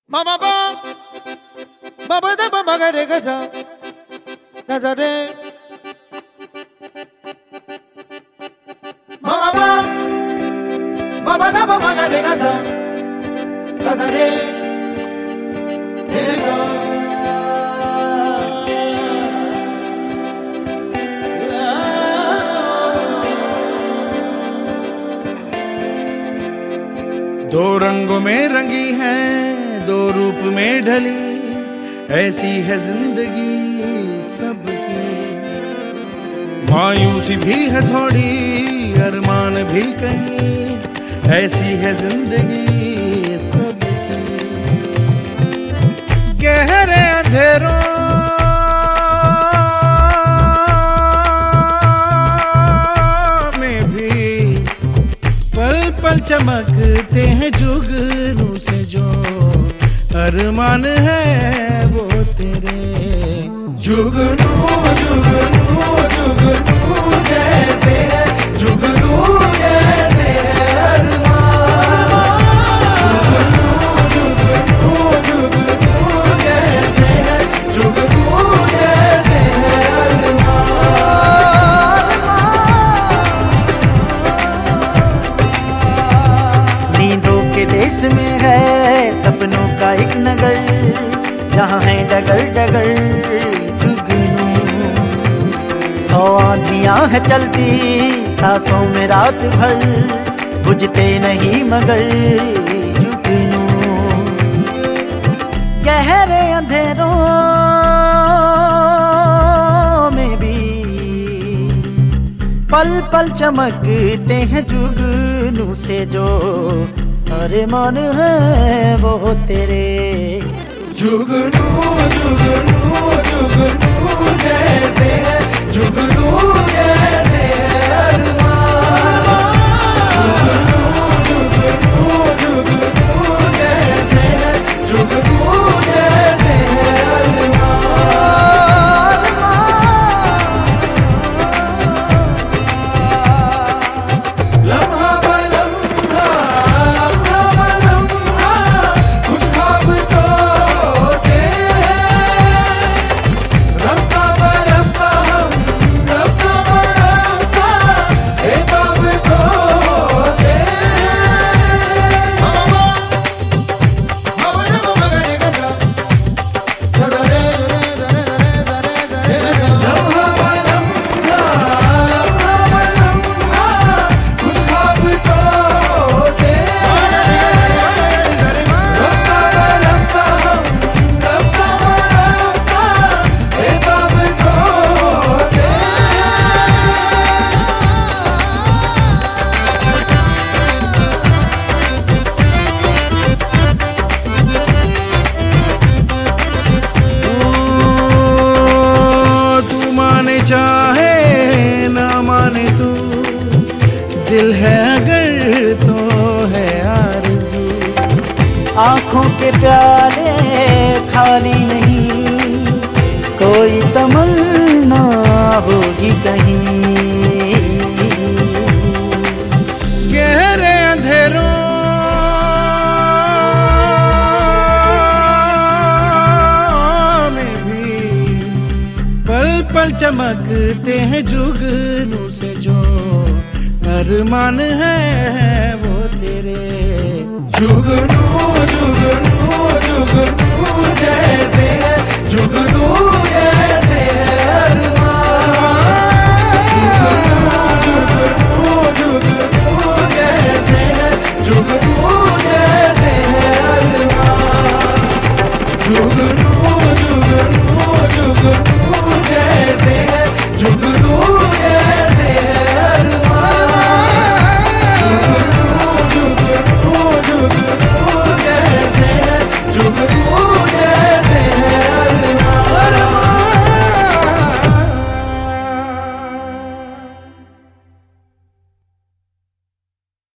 Mama ba, baba da baba ga re ga za, da za re. Mama ba, baba da baba ga re ga za, da za re, re za. दो रंगों में रंगी है, दो रूप में ढली, ऐसी है जिंदगी सबकी। मायूसी भी है थोड़ी, अरमान भी कहीं, ऐसी है जिंदगी सबकी। गहरे अंधेरों में भी पल पल चमकते हैं जुगनू से जो अरमान है वो तेरे। जुगनू जुगनू जुगनू जैसे है, जुगनू जैसे है अरमान। जुगनू जुगनू जुगनू जैसे है, जुगनू जैसे है अरमान। नींदों के देश में है सपनों का एक नगर, जहाँ है डगर डगर जुगनू। 100 आंधियाँ है चलती सांसों में रात भर, बुझते नहीं मगर जुगनू। गहरे अंधेरों में भी पल पल चमकते हैं जुगनू से जो अरमान है वो तेरे। जुगनू जुगनू जुगनू जैसे है, जुगनू जैसे है अरमान। जुगनू जुगनू जुगनू जैसे है, जुगनू जैसे है अरमान। लम्हा बलम्हा, लम्हा बलम्हा, कुछ ख्वाब तो होते हैं। रफ्ता बरफ्ता हम, रफ्ता बरफ्ता, ये ख्वाब तो होते हैं। मामा मामा मगरे गजा, गजा रे रे रे रे रे रे। लम्हा बलम्हा, लम्हा बलम्हा, कुछ ख्वाब तो होते हैं। रफ्ता बरफ्ता हम, रफ्ता बरफ्ता, ये ख्वाब तो होते हैं। तू माने चाहे ना माने तू, दिल है अगर तो है आरज़ू। आँखों के प्याले खाली नहीं, कोई तमन्ना होगी कहीं। गहरे अंधेरों में भी पल पल चमकते हैं जुगनू से जो अरमान है वो तेरे। जुगनू जुगनू